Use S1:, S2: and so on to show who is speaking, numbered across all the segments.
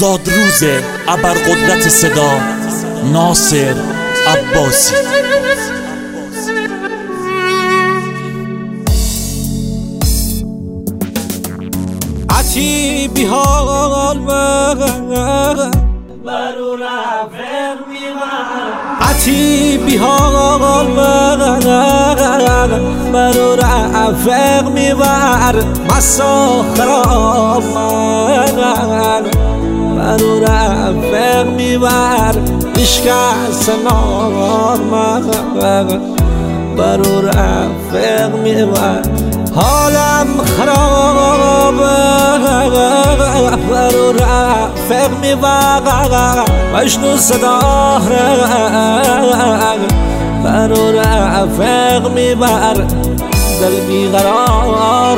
S1: زادروز ابرقدرت صدا ناصر عباسی.
S2: عتی بیحال برو رفق میبر، عتی بیحال برو رفق میبر، مسا خراب برو رفق میبر، اشکست نار برو رفق میبر، حالم خرابه برو رفق میبر، مجنون صدا برو رفق میبر، دل بیقرار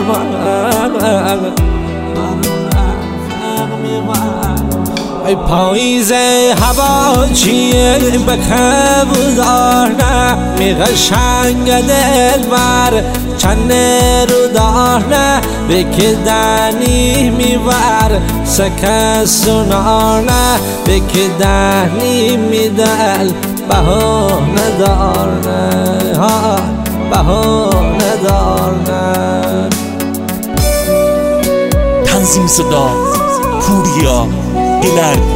S2: ای پاییزه هوا چیه به کبودانه می قشنگ دل بر چند رو دانه بکدنی میبر سکسونانه بکدنی میدل بهانه دارنه ها بهانه دارنه.
S1: تنظیم صدا پوریا گلرد.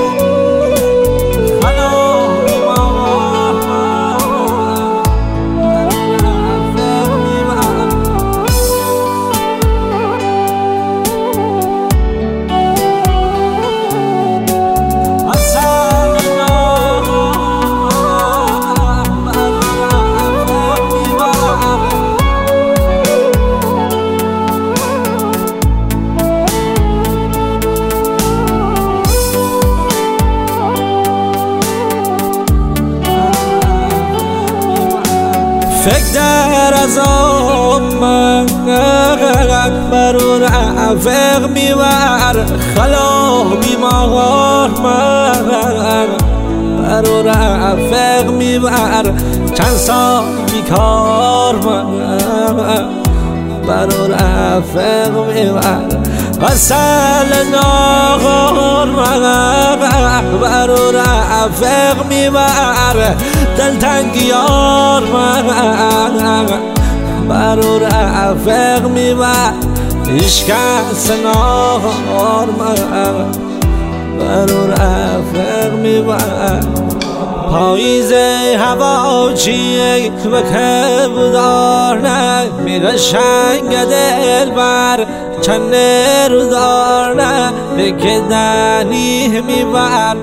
S2: فکر در از من برو رفق میبر، خلا بیمار من برو رفق میبر، چند سال بیکار من برو رفق میبر، وصل ناغار من برو رفق میبر، دلتنگیار من برو رفق میبر، اشکست ناغار من برو رفق میبر، پاییزه هوا چیه به کبودانه می قشنگ دل بر چند رو دارنه بکدنی میبر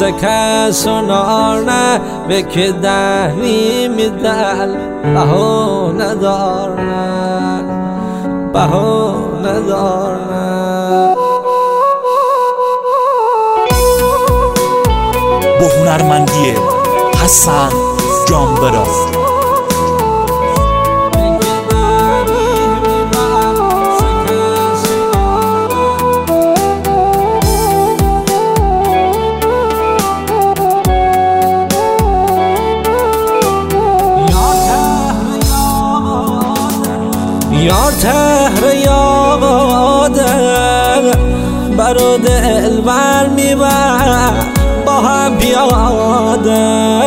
S2: سکسونانه بکدنی میدل بهانه دارنه بهانه دارنه.
S1: با هنرمندی حسن جانبرا
S2: یا تهر یاده برو دل بر میبر، با هم پیاده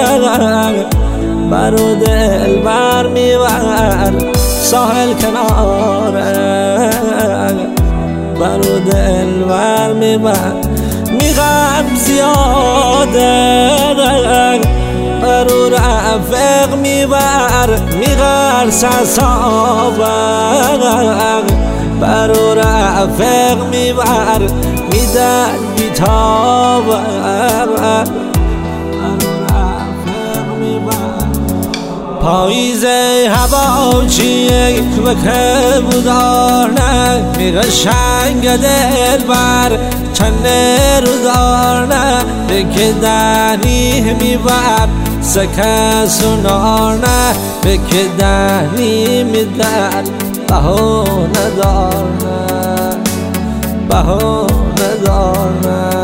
S2: برو دل بر میبر، ساحل کناره برو دل بر میبر، میغم زیاده برو رفق میبر، میغر سسابر برو رفق میبر، میدن بیتابر برو رفق میبر، پاییزه هوا چیه به کبودانه می قشنگ دل بر چند رو دارنه بکدنی میبر سکسونانه بکدنی میدل بهانه دارنه بهانه دارنه.